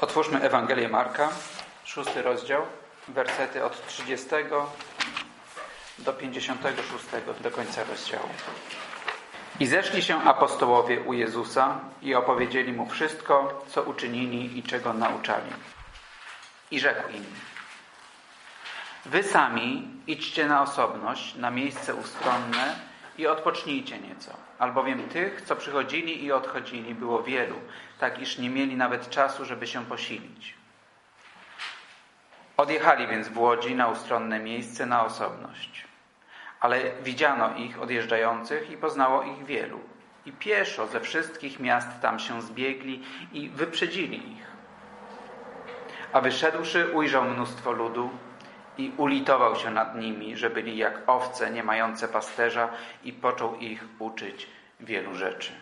Otwórzmy Ewangelię Marka, 6 rozdział, wersety od 30 do 56 do końca rozdziału. I zeszli się apostołowie u Jezusa i opowiedzieli Mu wszystko, co uczynili i czego nauczali. I rzekł im: Wy sami idźcie na osobność, na miejsce ustronne i odpocznijcie nieco, albowiem tych, co przychodzili i odchodzili, było wielu, tak iż nie mieli nawet czasu, żeby się posilić. Odjechali więc w łodzi na ustronne miejsce, na osobność. Ale widziano ich odjeżdżających i poznało ich wielu. I pieszo ze wszystkich miast tam się zbiegli i wyprzedzili ich. A wyszedłszy, ujrzał mnóstwo ludu i ulitował się nad nimi, że byli jak owce nie mające pasterza, i począł ich uczyć wielu rzeczy.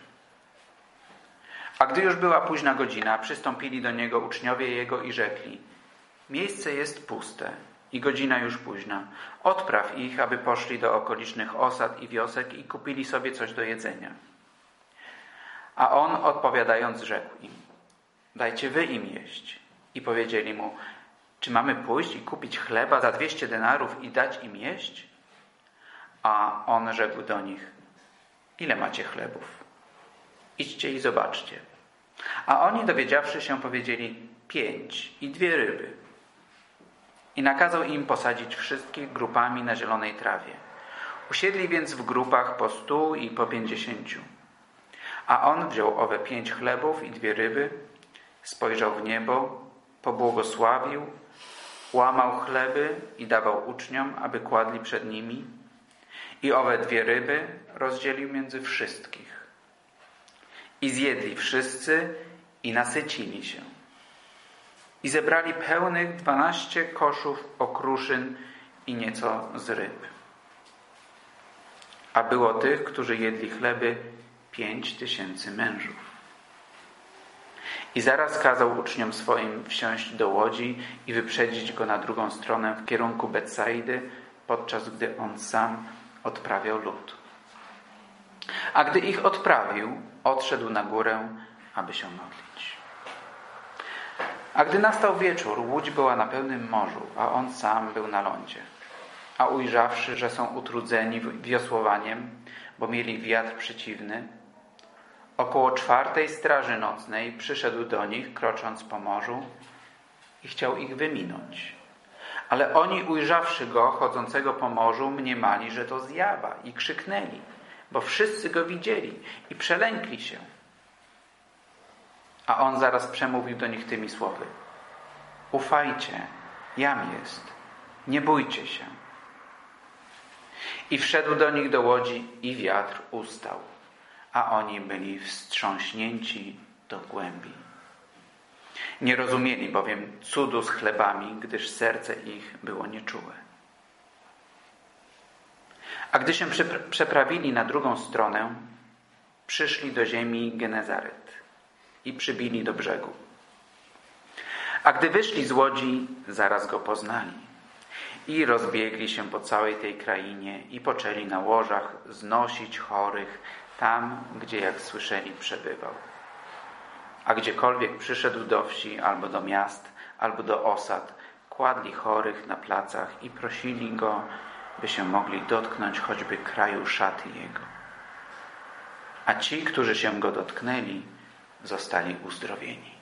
A gdy już była późna godzina, przystąpili do Niego uczniowie Jego i rzekli: Miejsce jest puste i godzina już późna. Odpraw ich, aby poszli do okolicznych osad i wiosek i kupili sobie coś do jedzenia. A On odpowiadając rzekł im: Dajcie wy im jeść. I powiedzieli Mu: Czy mamy pójść i kupić chleba za 200 denarów i dać im jeść? A On rzekł do nich: Ile macie chlebów? Idźcie i zobaczcie. A oni, dowiedziawszy się, powiedzieli: 5 i 2 ryby. I nakazał im posadzić wszystkich grupami na zielonej trawie. Usiedli więc w grupach po 100 i po 50. A On wziął owe 5 chlebów i 2 ryby, spojrzał w niebo, pobłogosławił, łamał chleby i dawał uczniom, aby kładli przed nimi. I owe 2 ryby rozdzielił między wszystkich. I zjedli wszyscy i nasycili się. I zebrali pełnych 12 koszów okruszyn i nieco z ryb. A było tych, którzy jedli chleby, 5000 mężów. I zaraz kazał uczniom swoim wsiąść do łodzi i wyprzedzić go na drugą stronę w kierunku Betsaidy, podczas gdy on sam odprawiał lud. A gdy ich odprawił, odszedł na górę, aby się modlić. A gdy nastał wieczór, łódź była na pełnym morzu, a on sam był na lądzie. A ujrzawszy, że są utrudzeni wiosłowaniem, bo mieli wiatr przeciwny, około 4 straży nocnej przyszedł do nich, krocząc po morzu, i chciał ich wyminąć. Ale oni, ujrzawszy go chodzącego po morzu, mniemali, że to zjawa, i krzyknęli, bo wszyscy go widzieli i przelękli się. A on zaraz przemówił do nich tymi słowy: Ufajcie, jam jest, nie bójcie się. I wszedł do nich do łodzi i wiatr ustał, a oni byli wstrząśnięci do głębi. Nie rozumieli bowiem cudu z chlebami, gdyż serce ich było nieczułe. A gdy się przeprawili na drugą stronę, przyszli do ziemi Genezaret i przybili do brzegu. A gdy wyszli z łodzi, zaraz go poznali i rozbiegli się po całej tej krainie i poczęli na łożach znosić chorych tam, gdzie, jak słyszeli, przebywał. A gdziekolwiek przyszedł do wsi, albo do miast, albo do osad, kładli chorych na placach i prosili go, by się mogli dotknąć choćby kraju szaty jego. A ci, którzy się go dotknęli, zostali uzdrowieni.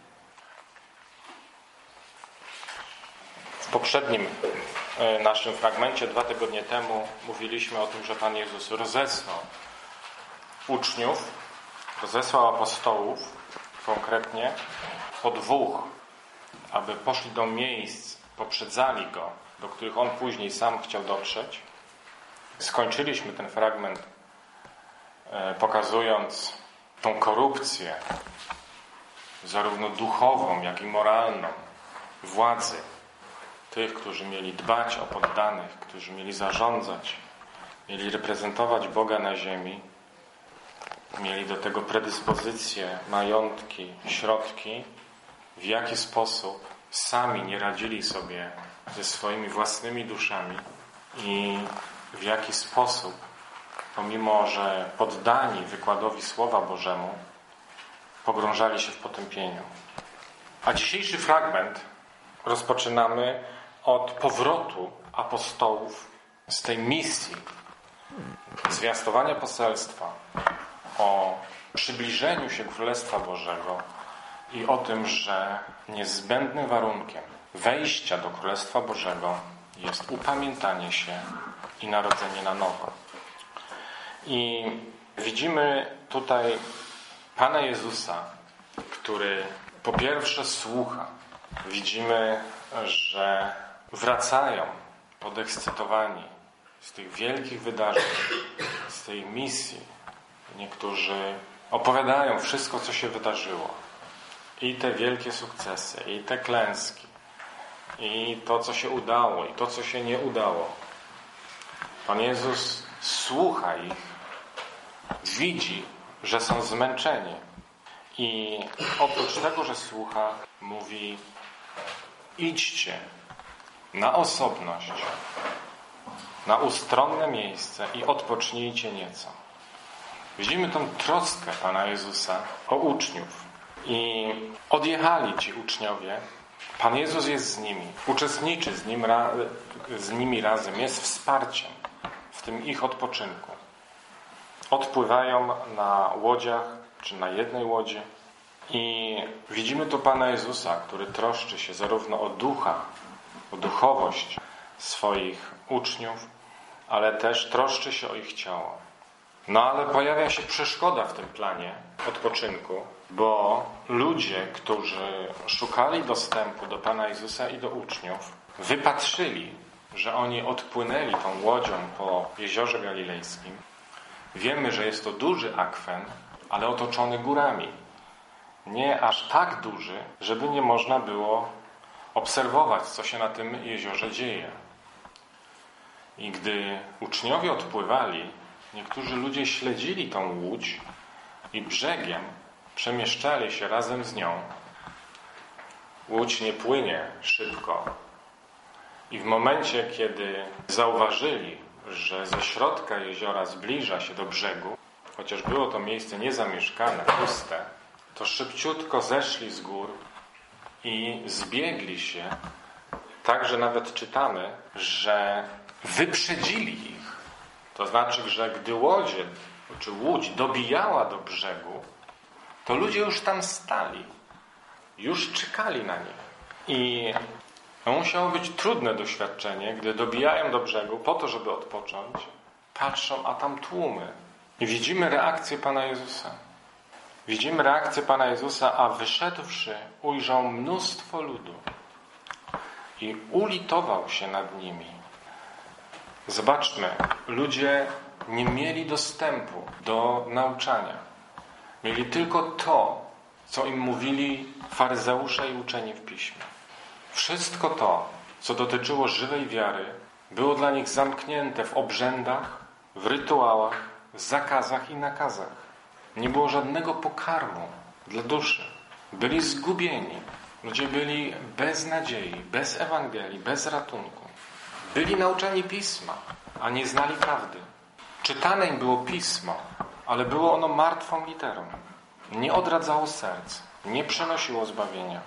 W poprzednim naszym fragmencie 2 tygodnie temu mówiliśmy o tym, że Pan Jezus rozesłał uczniów, rozesłał apostołów, konkretnie po 2, aby poszli do miejsc, poprzedzali go, do których on później sam chciał dotrzeć. Skończyliśmy ten fragment pokazując tą korupcję, zarówno duchową, jak i moralną, władzy tych, którzy mieli dbać o poddanych, którzy mieli zarządzać, mieli reprezentować Boga na ziemi, mieli do tego predyspozycje, majątki, środki, w jaki sposób sami nie radzili sobie ze swoimi własnymi duszami i w jaki sposób, pomimo że poddani wykładowi Słowa Bożemu, pogrążali się w potępieniu. A dzisiejszy fragment rozpoczynamy od powrotu apostołów z tej misji zwiastowania poselstwa o przybliżeniu się Królestwa Bożego i o tym, że niezbędnym warunkiem wejścia do Królestwa Bożego jest upamiętanie się i narodzenie na nowo. I widzimy tutaj Pana Jezusa, który po pierwsze słucha. Widzimy, że wracają podekscytowani z tych wielkich wydarzeń, z tej misji. Niektórzy opowiadają wszystko, co się wydarzyło. I te wielkie sukcesy, i te klęski, i to, co się udało, i to, co się nie udało. Pan Jezus słucha ich, widzi, że są zmęczeni. I oprócz tego, że słucha, mówi: idźcie na osobność, na ustronne miejsce i odpocznijcie nieco. Widzimy tą troskę Pana Jezusa o uczniów. I odjechali ci uczniowie. Pan Jezus jest z nimi, uczestniczy z nimi razem, jest wsparciem w tym ich odpoczynku. Odpływają na łodziach, czy na jednej łodzi i widzimy tu Pana Jezusa, który troszczy się zarówno o ducha, o duchowość swoich uczniów, ale też troszczy się o ich ciało. No ale pojawia się przeszkoda w tym planie odpoczynku, bo ludzie, którzy szukali dostępu do Pana Jezusa i do uczniów, wypatrzyli, że oni odpłynęli tą łodzią po jeziorze galilejskim. Wiemy, że jest to duży akwen, ale otoczony górami. Nie aż tak duży, żeby nie można było obserwować, co się na tym jeziorze dzieje. I gdy uczniowie odpływali, niektórzy ludzie śledzili tą łódź i brzegiem przemieszczali się razem z nią. Łódź nie płynie szybko. I w momencie, kiedy zauważyli, że ze środka jeziora zbliża się do brzegu, chociaż było to miejsce niezamieszkane, puste, to szybciutko zeszli z gór i zbiegli się, tak że nawet czytamy, że wyprzedzili ich. To znaczy, że gdy łódź dobijała do brzegu, to ludzie już tam stali, już czekali na nich. I to musiało być trudne doświadczenie, gdy dobijają do brzegu po to, żeby odpocząć, patrzą, a tam tłumy. I widzimy reakcję Pana Jezusa. Widzimy reakcję Pana Jezusa, a wyszedłszy, ujrzał mnóstwo ludu i ulitował się nad nimi. Zobaczmy, ludzie nie mieli dostępu do nauczania. Mieli tylko to, co im mówili faryzeusze i uczeni w Piśmie. Wszystko to, co dotyczyło żywej wiary, było dla nich zamknięte w obrzędach, w rytuałach, w zakazach i nakazach. Nie było żadnego pokarmu dla duszy. Byli zgubieni. Ludzie byli bez nadziei, bez Ewangelii, bez ratunku. Byli nauczani Pisma, a nie znali prawdy. Czytane im było Pismo, ale było ono martwą literą. Nie odradzało serc, nie przynosiło zbawienia.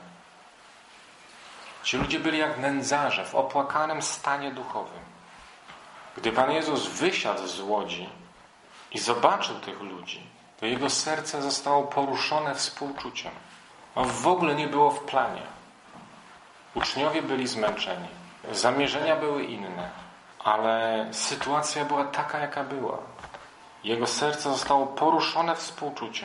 Ci ludzie byli jak nędzarze w opłakanym stanie duchowym. Gdy Pan Jezus wysiadł z łodzi i zobaczył tych ludzi, to jego serce zostało poruszone współczuciem. On w ogóle nie było w planie. Uczniowie byli zmęczeni. Zamierzenia były inne, ale sytuacja była taka, jaka była. Jego serce zostało poruszone współczuciem.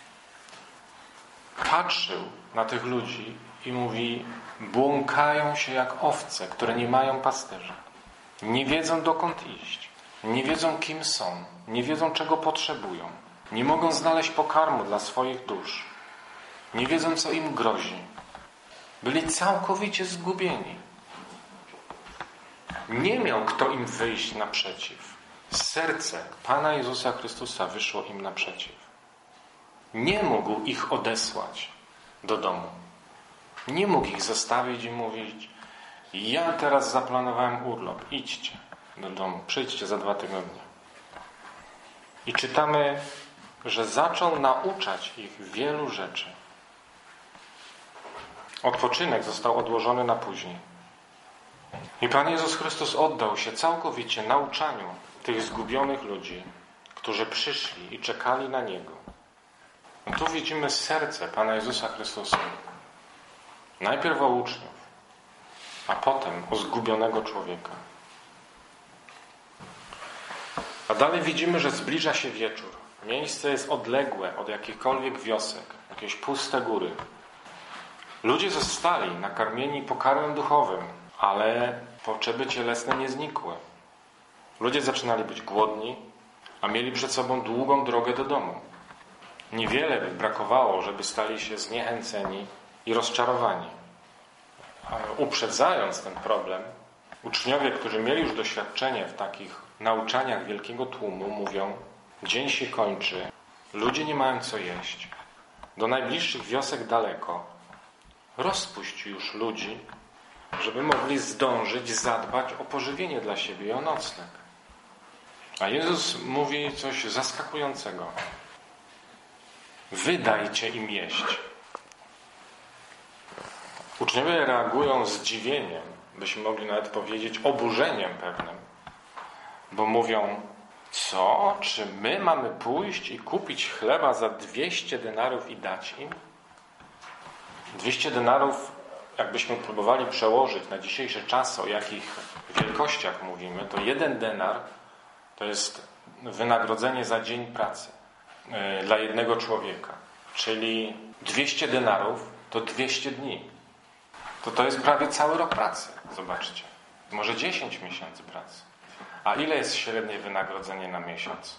Patrzył na tych ludzi i mówi: błąkają się jak owce, które nie mają pasterza. Nie wiedzą, dokąd iść. Nie wiedzą, kim są. Nie wiedzą, czego potrzebują. Nie mogą znaleźć pokarmu dla swoich dusz. Nie wiedzą, co im grozi. Byli całkowicie zgubieni. Nie miał kto im wyjść naprzeciw. Serce Pana Jezusa Chrystusa wyszło im naprzeciw. Nie mógł ich odesłać do domu. Nie mógł ich zostawić i mówić: ja teraz zaplanowałem urlop, idźcie do domu, przyjdźcie za 2 tygodnie. I czytamy, że zaczął nauczać ich wielu rzeczy. Odpoczynek został odłożony na później. I Pan Jezus Chrystus oddał się całkowicie nauczaniu tych zgubionych ludzi, którzy przyszli i czekali na Niego. No tu widzimy serce Pana Jezusa Chrystusa. Najpierw o uczniów, a potem o zgubionego człowieka. A dalej widzimy, że zbliża się wieczór. Miejsce jest odległe od jakichkolwiek wiosek, jakieś puste góry. Ludzie zostali nakarmieni pokarmem duchowym, ale potrzeby cielesne nie znikły. Ludzie zaczynali być głodni, a mieli przed sobą długą drogę do domu. Niewiele by brakowało, żeby stali się zniechęceni i rozczarowani. A uprzedzając ten problem, uczniowie, którzy mieli już doświadczenie w takich nauczaniach wielkiego tłumu, mówią: dzień się kończy, ludzie nie mają co jeść, do najbliższych wiosek daleko. Rozpuść już ludzi, żeby mogli zdążyć zadbać o pożywienie dla siebie i o nocleg. A Jezus mówi coś zaskakującego. Wydajcie im jeść. Uczniowie reagują zdziwieniem, byśmy mogli nawet powiedzieć oburzeniem pewnym, bo mówią: co? Czy my mamy pójść i kupić chleba za 200 denarów i dać im? 200 denarów, jakbyśmy próbowali przełożyć na dzisiejsze czasy, o jakich wielkościach mówimy, to 1 denar to jest wynagrodzenie za dzień pracy dla jednego człowieka. Czyli 200 denarów to 200 dni. To jest prawie cały rok pracy. Zobaczcie. Może 10 miesięcy pracy. A ile jest średnie wynagrodzenie na miesiąc?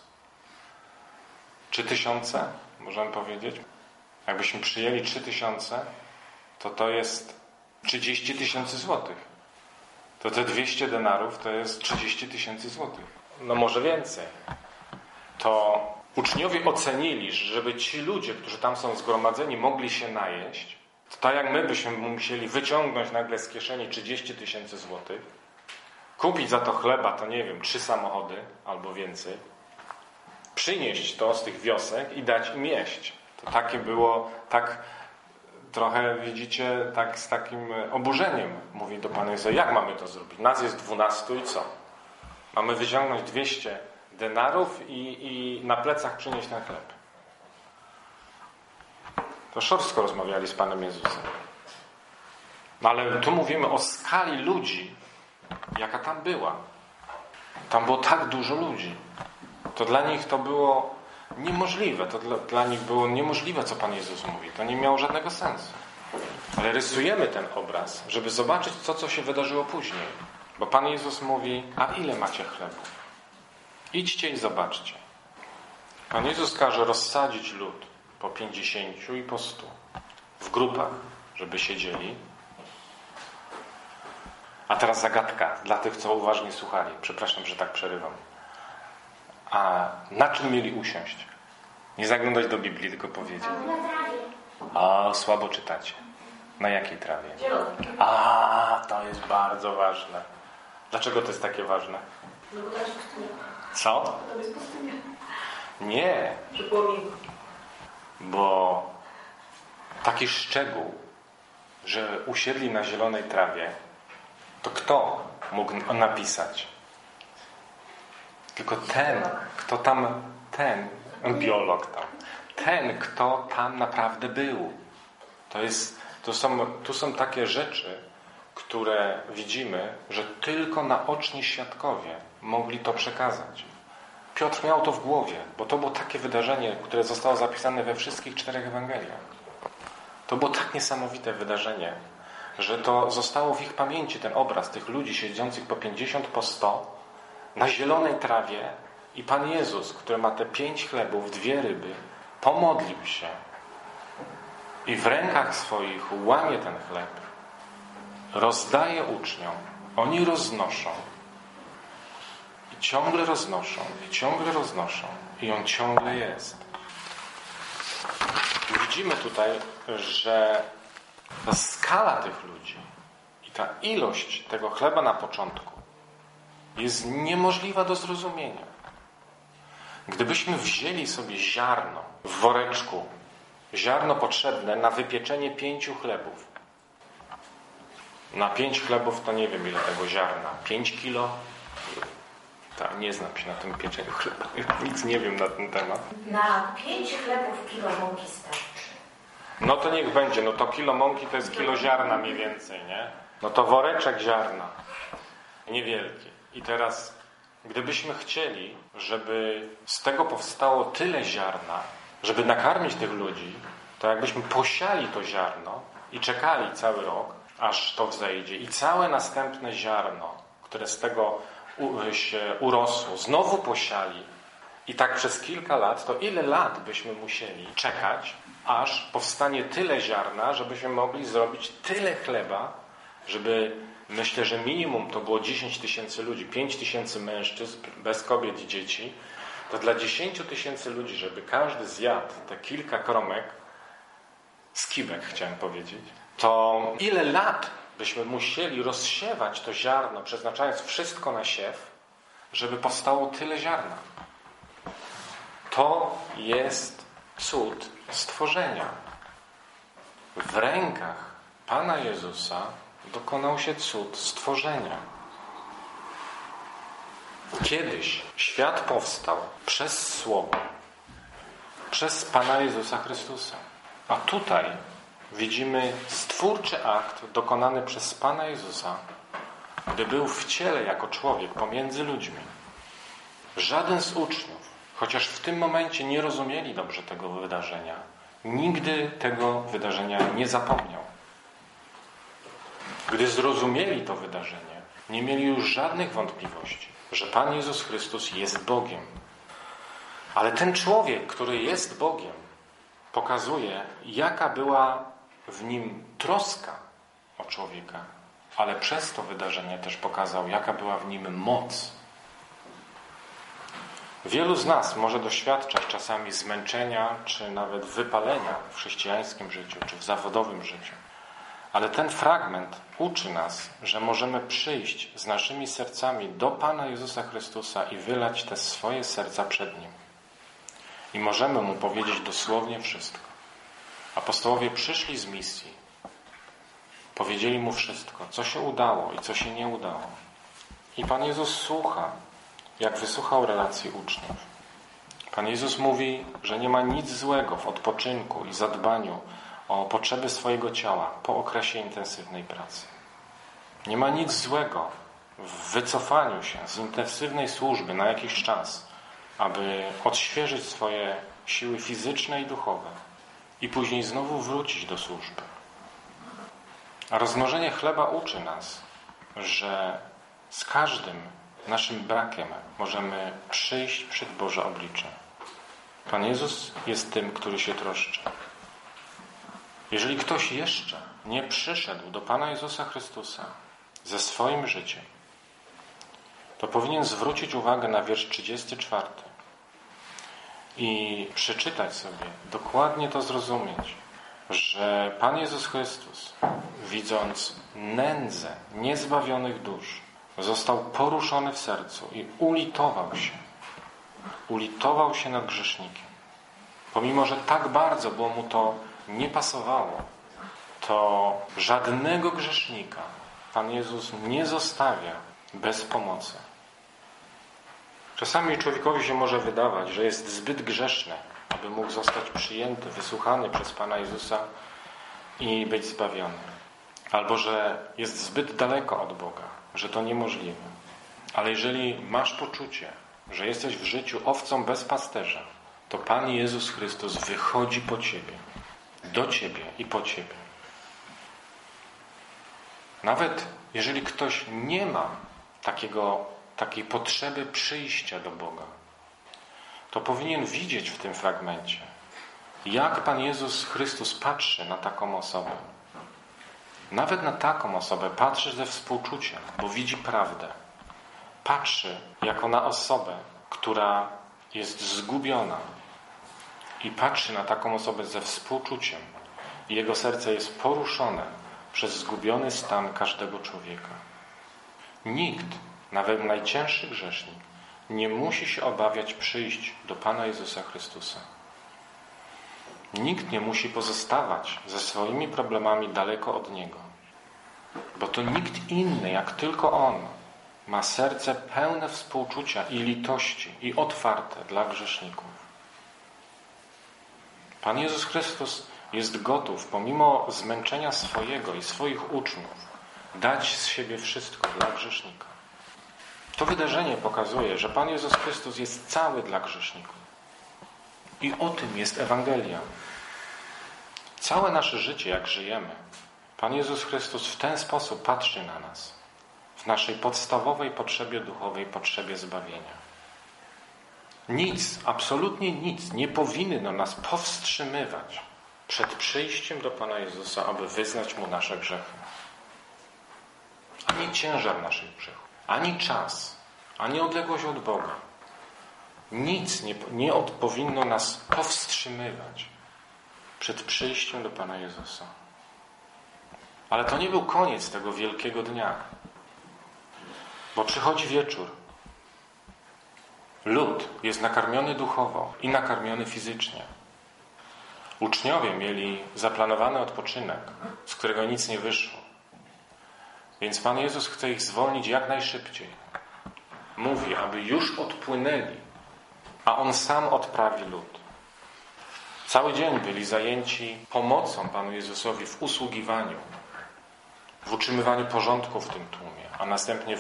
3000? Możemy powiedzieć? Jakbyśmy przyjęli 3000, to jest 30 000 złotych. To te 200 denarów to jest 30 000 złotych. No może więcej. To uczniowie ocenili, że żeby ci ludzie, którzy tam są zgromadzeni, mogli się najeść, to tak jak my byśmy musieli wyciągnąć nagle z kieszeni 30 000 złotych, kupić za to chleba, to nie wiem, 3 samochody albo więcej, przynieść to z tych wiosek i dać im jeść. To takie było, tak trochę widzicie, tak z takim oburzeniem mówi do Pana Jezusa: jak mamy to zrobić? Nas jest 12 i co? Mamy wyciągnąć 200 denarów i na plecach przynieść ten chleb. To szorstko rozmawiali z Panem Jezusem. No ale tu mówimy o skali ludzi, jaka tam była. Tam było tak dużo ludzi. To dla nich to było niemożliwe. To dla nich było niemożliwe, co Pan Jezus mówi. To nie miało żadnego sensu. Ale rysujemy ten obraz, żeby zobaczyć to, co się wydarzyło później. Bo Pan Jezus mówi: a ile macie chlebów? Idźcie i zobaczcie. Pan Jezus każe rozsadzić lud po 50 i po 100 w grupach, żeby siedzieli. A teraz zagadka dla tych, co uważnie słuchali. Przepraszam, że tak przerywam. A na czym mieli usiąść? Nie zaglądać do Biblii, tylko powiedzieć. Na trawie. A, słabo czytacie. Na jakiej trawie? Zielonej. A, to jest bardzo ważne. Dlaczego to jest takie ważne? No bo to jest pustynia. Co? To jest pustynia. Nie. Że było miło. Bo taki szczegół, że usiedli na zielonej trawie, to kto mógł napisać? Tylko ten, kto tam, biolog tam, ten, kto tam naprawdę był. Tu są takie rzeczy, które widzimy, że tylko naoczni świadkowie mogli to przekazać. Piotr miał to w głowie, bo to było takie wydarzenie, które zostało zapisane we wszystkich 4 Ewangeliach. To było tak niesamowite wydarzenie, że to zostało w ich pamięci, ten obraz tych ludzi siedzących po 50, po 100 na zielonej trawie i Pan Jezus, który ma te 5 chlebów, 2 ryby, pomodlił się i w rękach swoich łamie ten chleb, rozdaje uczniom, oni roznoszą i ciągle roznoszą i ciągle roznoszą i on ciągle jest. I widzimy tutaj, że ta skala tych ludzi i ta ilość tego chleba na początku jest niemożliwa do zrozumienia. Gdybyśmy wzięli sobie ziarno w woreczku, ziarno potrzebne na wypieczenie 5 chlebów, Na 5 chlebów to nie wiem ile tego ziarna. 5 kilo? Tak, nie znam się na tym pieczeniu chleba. Nic nie wiem na ten temat. Na 5 chlebów kilo mąki starczy. No to niech będzie. No to kilo mąki to jest kilo ziarna mniej więcej, nie? No to woreczek ziarna. Niewielki. I teraz, gdybyśmy chcieli, żeby z tego powstało tyle ziarna, żeby nakarmić tych ludzi, to jakbyśmy posiali to ziarno i czekali cały rok, aż to wzejdzie i całe następne ziarno, które z tego się urosło, znowu posiali i tak przez kilka lat, to ile lat byśmy musieli czekać, aż powstanie tyle ziarna, żebyśmy mogli zrobić tyle chleba, żeby, myślę, że minimum to było 10 000 ludzi, 5 000 mężczyzn, bez kobiet i dzieci, to dla 10 000 ludzi, żeby każdy zjadł te kilka kromek, skibek chciałem powiedzieć, to ile lat byśmy musieli rozsiewać to ziarno, przeznaczając wszystko na siew, żeby powstało tyle ziarna. To jest cud stworzenia. W rękach Pana Jezusa dokonał się cud stworzenia. Kiedyś świat powstał przez Słowo, przez Pana Jezusa Chrystusa. A tutaj widzimy stwórczy akt dokonany przez Pana Jezusa, gdy był w ciele jako człowiek pomiędzy ludźmi. Żaden z uczniów, chociaż w tym momencie nie rozumieli dobrze tego wydarzenia, nigdy tego wydarzenia nie zapomniał. Gdy zrozumieli to wydarzenie, nie mieli już żadnych wątpliwości, że Pan Jezus Chrystus jest Bogiem. Ale ten człowiek, który jest Bogiem, pokazuje, jaka była w nim troska o człowieka, ale przez to wydarzenie też pokazał, jaka była w nim moc. Wielu z nas może doświadczać czasami zmęczenia, czy nawet wypalenia w chrześcijańskim życiu, czy w zawodowym życiu. Ale ten fragment uczy nas, że możemy przyjść z naszymi sercami do Pana Jezusa Chrystusa i wylać te swoje serca przed Nim. I możemy Mu powiedzieć dosłownie wszystko. Apostołowie przyszli z misji. Powiedzieli Mu wszystko, co się udało i co się nie udało. I Pan Jezus słucha, jak wysłuchał relacji uczniów. Pan Jezus mówi, że nie ma nic złego w odpoczynku i zadbaniu o potrzeby swojego ciała po okresie intensywnej pracy. Nie ma nic złego w wycofaniu się z intensywnej służby na jakiś czas, aby odświeżyć swoje siły fizyczne i duchowe i później znowu wrócić do służby. A rozmnożenie chleba uczy nas, że z każdym naszym brakiem możemy przyjść przed Boże oblicze. Pan Jezus jest tym, który się troszczy. Jeżeli ktoś jeszcze nie przyszedł do Pana Jezusa Chrystusa ze swoim życiem, to powinien zwrócić uwagę na wiersz 34 i przeczytać sobie, dokładnie to zrozumieć, że Pan Jezus Chrystus, widząc nędzę niezbawionych dusz, został poruszony w sercu i ulitował się nad grzesznikiem. Pomimo, że tak bardzo było mu to nie pasowało, to żadnego grzesznika Pan Jezus nie zostawia bez pomocy. Czasami człowiekowi się może wydawać, że jest zbyt grzeszny, aby mógł zostać przyjęty, wysłuchany przez Pana Jezusa i być zbawiony. Albo że jest zbyt daleko od Boga, że to niemożliwe. Ale jeżeli masz poczucie, że jesteś w życiu owcą bez pasterza, to Pan Jezus Chrystus wychodzi po ciebie, do ciebie i po ciebie. Nawet jeżeli ktoś nie ma takiej potrzeby przyjścia do Boga, to powinien widzieć w tym fragmencie, jak Pan Jezus Chrystus patrzy na taką osobę. Nawet na taką osobę patrzy ze współczuciem, bo widzi prawdę. Patrzy jako na osobę, która jest zgubiona. I patrzy na taką osobę ze współczuciem. I jego serce jest poruszone przez zgubiony stan każdego człowieka. Nikt, nawet najcięższy grzesznik, nie musi się obawiać przyjść do Pana Jezusa Chrystusa. Nikt nie musi pozostawać ze swoimi problemami daleko od Niego. Bo to nikt inny, jak tylko On, ma serce pełne współczucia i litości i otwarte dla grzeszników. Pan Jezus Chrystus jest gotów, pomimo zmęczenia swojego i swoich uczniów, dać z siebie wszystko dla grzesznika. To wydarzenie pokazuje, że Pan Jezus Chrystus jest cały dla grzeszników. I o tym jest Ewangelia. Całe nasze życie, jak żyjemy, Pan Jezus Chrystus w ten sposób patrzy na nas. W naszej podstawowej potrzebie duchowej, potrzebie zbawienia. Nic, absolutnie nic nie powinno nas powstrzymywać przed przyjściem do Pana Jezusa, aby wyznać Mu nasze grzechy. Ani ciężar naszych grzechów, ani czas, ani odległość od Boga. Nic nie powinno nas powstrzymywać przed przyjściem do Pana Jezusa. Ale to nie był koniec tego wielkiego dnia. Bo przychodzi wieczór. Lud jest nakarmiony duchowo i nakarmiony fizycznie. Uczniowie mieli zaplanowany odpoczynek, z którego nic nie wyszło. Więc Pan Jezus chce ich zwolnić jak najszybciej. Mówi, aby już odpłynęli, a On sam odprawi lud. Cały dzień byli zajęci pomocą Panu Jezusowi w usługiwaniu, w utrzymywaniu porządku w tym tłumie, a następnie w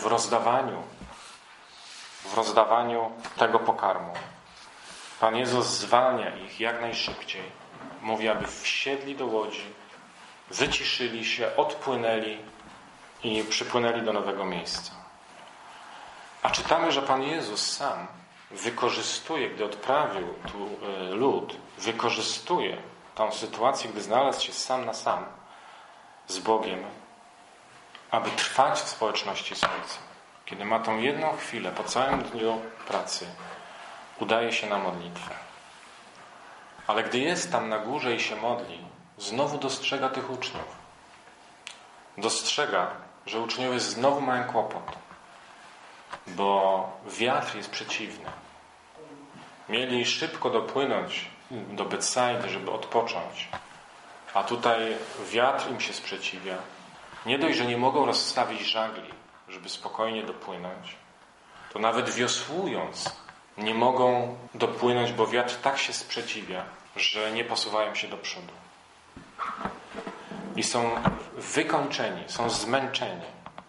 rozdawaniu tego pokarmu. Pan Jezus zwalnia ich jak najszybciej. Mówi, aby wsiedli do łodzi, wyciszyli się, odpłynęli i przypłynęli do nowego miejsca. A czytamy, że Pan Jezus sam wykorzystuje, gdy odprawił tu lud, wykorzystuje tą sytuację, gdy znalazł się sam na sam z Bogiem, aby trwać w społeczności z Ojcem. Kiedy ma tą jedną chwilę po całym dniu pracy, udaje się na modlitwę. Ale gdy jest tam na górze i się modli, znowu dostrzega tych uczniów. Dostrzega, że uczniowie znowu mają kłopot, bo wiatr jest przeciwny. Mieli szybko dopłynąć do Betsajdy, żeby odpocząć, a tutaj wiatr im się sprzeciwia. Nie dość, że nie mogą rozstawić żagli, żeby spokojnie dopłynąć, to nawet wiosłując nie mogą dopłynąć, bo wiatr tak się sprzeciwia, że nie posuwają się do przodu. I są wykończeni, są zmęczeni.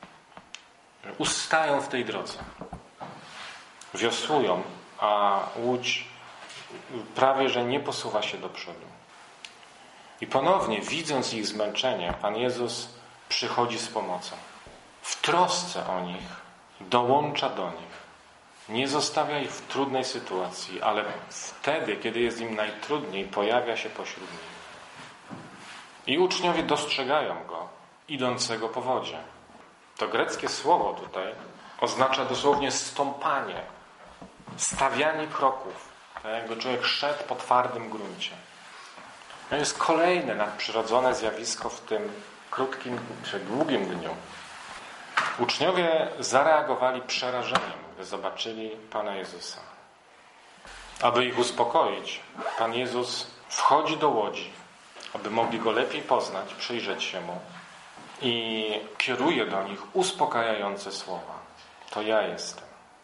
Ustają w tej drodze. Wiosłują, a łódź prawie, że nie posuwa się do przodu. I ponownie, widząc ich zmęczenie, Pan Jezus przychodzi z pomocą. W trosce o nich dołącza do nich. Nie zostawia ich w trudnej sytuacji, ale wtedy, kiedy jest im najtrudniej, pojawia się pośród nich. I uczniowie dostrzegają Go, idącego po wodzie. To greckie słowo tutaj oznacza dosłownie stąpanie, stawianie kroków, tak jakby człowiek szedł po twardym gruncie. To jest kolejne nadprzyrodzone zjawisko w tym krótkim czy długim dniu. Uczniowie zareagowali przerażeniem, gdy zobaczyli Pana Jezusa. Aby ich uspokoić, Pan Jezus wchodzi do łodzi, aby mogli Go lepiej poznać, przyjrzeć się Mu i kieruje do nich uspokajające słowa. To ja jestem.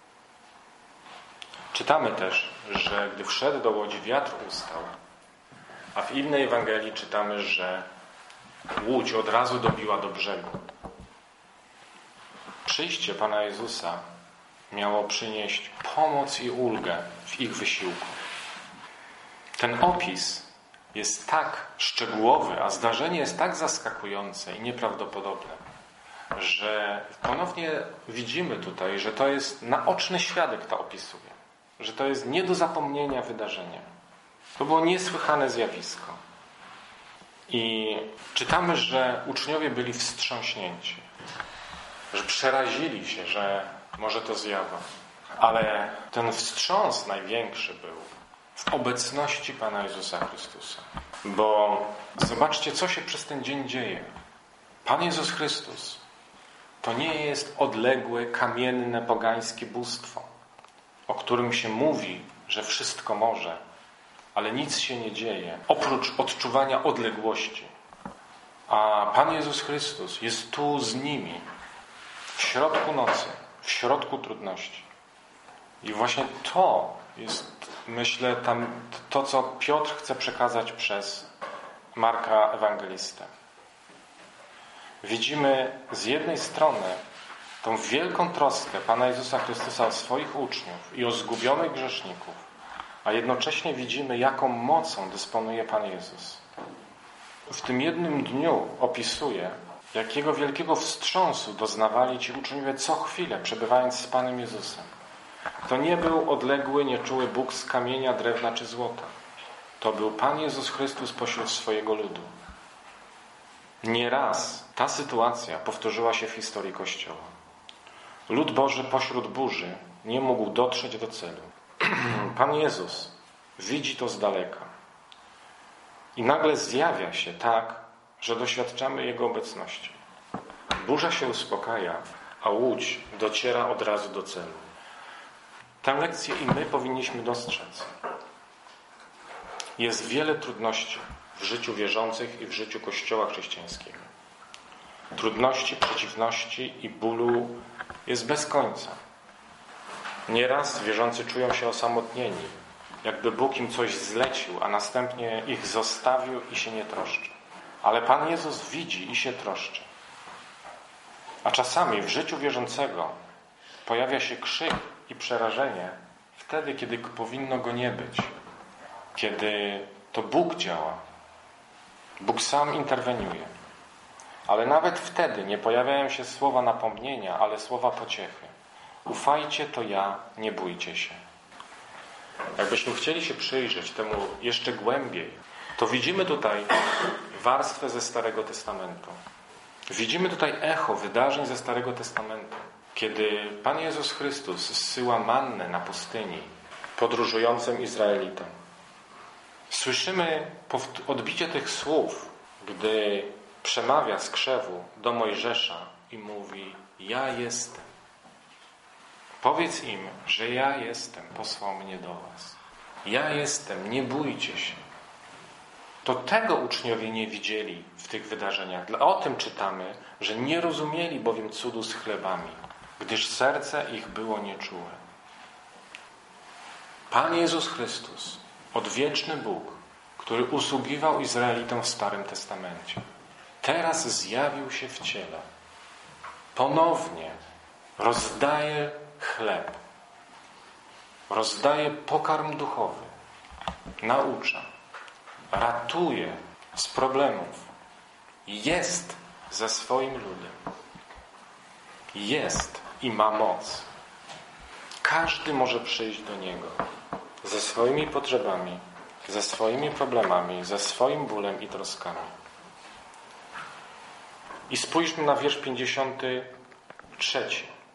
Czytamy też, że gdy wszedł do łodzi, wiatr ustał, a w innej Ewangelii czytamy, że łódź od razu dobiła do brzegu. Przyjście Pana Jezusa miało przynieść pomoc i ulgę w ich wysiłku. Ten opis jest tak szczegółowy, a zdarzenie jest tak zaskakujące i nieprawdopodobne, że ponownie widzimy tutaj, że to jest naoczny świadek to opisuje, że to jest nie do zapomnienia wydarzenie. To było niesłychane zjawisko. I czytamy, że uczniowie byli wstrząśnięci, że przerazili się, że może to zjawa. Ale ten wstrząs największy był w obecności Pana Jezusa Chrystusa. Bo zobaczcie, co się przez ten dzień dzieje. Pan Jezus Chrystus to nie jest odległe, kamienne, pogańskie bóstwo, o którym się mówi, że wszystko może, ale nic się nie dzieje, oprócz odczuwania odległości. A Pan Jezus Chrystus jest tu z nimi, w środku nocy, w środku trudności. I właśnie to jest, myślę, to, co Piotr chce przekazać przez Marka Ewangelistę. Widzimy z jednej strony tą wielką troskę Pana Jezusa Chrystusa o swoich uczniów i o zgubionych grzeszników, a jednocześnie widzimy, jaką mocą dysponuje Pan Jezus. W tym jednym dniu opisuje, jakiego wielkiego wstrząsu doznawali ci uczniowie co chwilę, przebywając z Panem Jezusem. To nie był odległy, nieczuły Bóg z kamienia, drewna czy złota. To był Pan Jezus Chrystus pośród swojego ludu. Nieraz ta sytuacja powtórzyła się w historii Kościoła. Lud Boży pośród burzy nie mógł dotrzeć do celu. Pan Jezus widzi to z daleka. I nagle zjawia się tak, że doświadczamy Jego obecności. Burza się uspokaja, a łódź dociera od razu do celu. Tę lekcję i my powinniśmy dostrzec. Jest wiele trudności w życiu wierzących i w życiu Kościoła chrześcijańskiego. Trudności, przeciwności i bólu jest bez końca. Nieraz wierzący czują się osamotnieni, jakby Bóg im coś zlecił, a następnie ich zostawił i się nie troszczy. Ale Pan Jezus widzi i się troszczy. A czasami w życiu wierzącego pojawia się krzyk i przerażenie wtedy, kiedy powinno go nie być. Kiedy to Bóg działa. Bóg sam interweniuje. Ale nawet wtedy nie pojawiają się słowa napomnienia, ale słowa pociechy. Ufajcie, to ja, nie bójcie się. Jakbyśmy chcieli się przyjrzeć temu jeszcze głębiej, to widzimy tutaj warstwę ze Starego Testamentu. Widzimy tutaj echo wydarzeń ze Starego Testamentu. Kiedy Pan Jezus Chrystus zsyła mannę na pustyni podróżującym Izraelitom. Słyszymy odbicie tych słów, gdy przemawia z krzewu do Mojżesza i mówi: ja jestem. Powiedz im, że ja jestem, posłał mnie do was. Ja jestem, nie bójcie się. To tego uczniowie nie widzieli w tych wydarzeniach. O tym czytamy, że nie rozumieli bowiem cudu z chlebami, gdyż serce ich było nieczułe. Pan Jezus Chrystus, odwieczny Bóg, który usługiwał Izraelitom w Starym Testamencie, teraz zjawił się w ciele. Ponownie rozdaje chleb. Rozdaje pokarm duchowy. Naucza. Ratuje z problemów. Jest ze swoim ludem. Jest i ma moc. Każdy może przyjść do Niego ze swoimi potrzebami, ze swoimi problemami, ze swoim bólem i troskami. I spójrzmy na wiersz 53.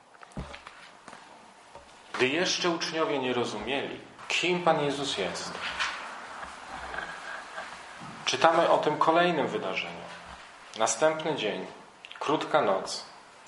Gdy jeszcze uczniowie nie rozumieli, kim Pan Jezus jest, czytamy o tym kolejnym wydarzeniu. Następny dzień, krótka noc,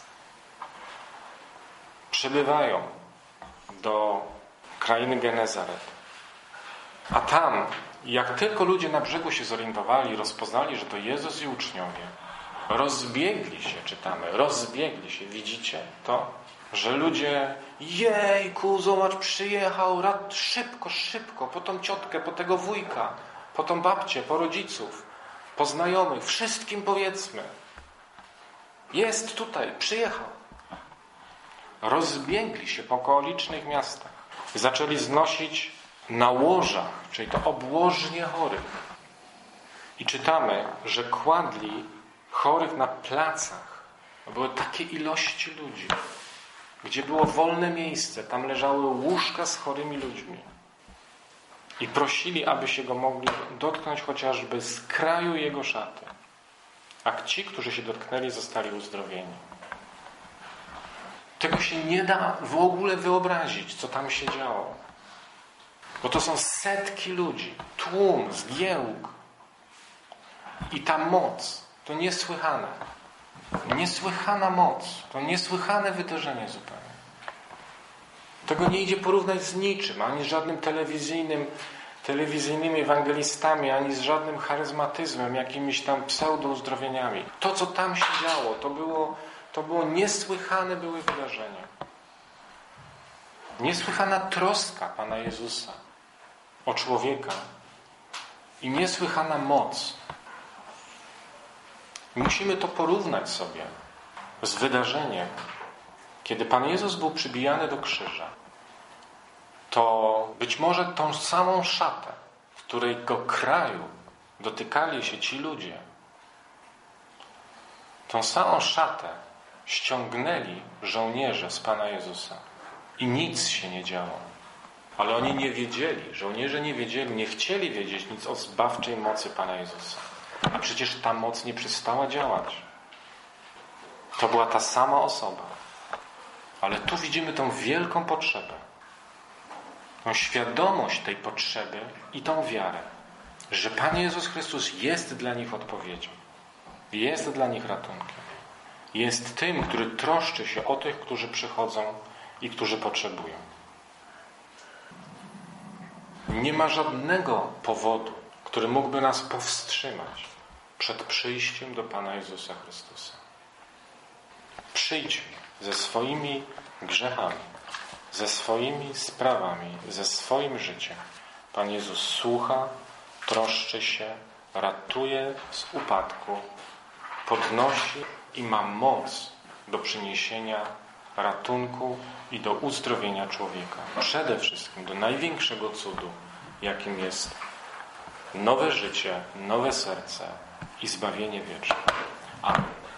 przybywają do krainy Genezaret. A tam, jak tylko ludzie na brzegu się zorientowali, rozpoznali, że to Jezus i uczniowie, rozbiegli się, czytamy, rozbiegli się. Widzicie to? Że ludzie, jejku, zobacz, przyjechał, szybko, szybko, po tą ciotkę, po tego wujka, po tą babcię, po rodziców, po znajomych, wszystkim powiedzmy. Jest tutaj, przyjechał. Rozbiegli się po okolicznych miastach. Zaczęli znosić na łożach, czyli to obłożnie chorych. I czytamy, że kładli chorych na placach. Były takie ilości ludzi. Gdzie było wolne miejsce, tam leżały łóżka z chorymi ludźmi. I prosili, aby się go mogli dotknąć chociażby z kraju jego szaty. A ci, którzy się dotknęli, zostali uzdrowieni. Tego się nie da w ogóle wyobrazić, co tam się działo. Bo to są setki ludzi, tłum, zgiełk. I ta moc to niesłychane. Niesłychana moc. To niesłychane wydarzenie zupełnie. Tego nie idzie porównać z niczym, ani z żadnym telewizyjnym telewizyjnymi ewangelistami, ani z żadnym charyzmatyzmem, jakimiś tam pseudouzdrowieniami. To, co tam się działo, to było niesłychane były wydarzenia. Niesłychana troska Pana Jezusa o człowieka i niesłychana moc. Musimy to porównać sobie z wydarzeniem, kiedy Pan Jezus był przybijany do krzyża. To być może tą samą szatę, w którego kraju dotykali się ci ludzie, tą samą szatę ściągnęli żołnierze z Pana Jezusa i nic się nie działo. Ale oni nie wiedzieli, żołnierze nie wiedzieli, nie chcieli wiedzieć nic o zbawczej mocy Pana Jezusa. A przecież ta moc nie przestała działać. To była ta sama osoba. Ale tu widzimy tą wielką potrzebę. Tą świadomość tej potrzeby i tą wiarę, że Pan Jezus Chrystus jest dla nich odpowiedzią. Jest dla nich ratunkiem. Jest tym, który troszczy się o tych, którzy przychodzą i którzy potrzebują. Nie ma żadnego powodu, który mógłby nas powstrzymać przed przyjściem do Pana Jezusa Chrystusa. Przyjdźmy ze swoimi grzechami, ze swoimi sprawami, ze swoim życiem. Pan Jezus słucha, troszczy się, ratuje z upadku, podnosi i ma moc do przyniesienia ratunku i do uzdrowienia człowieka. Przede wszystkim do największego cudu, jakim jest nowe życie, nowe serce i zbawienie wieczne. Amen.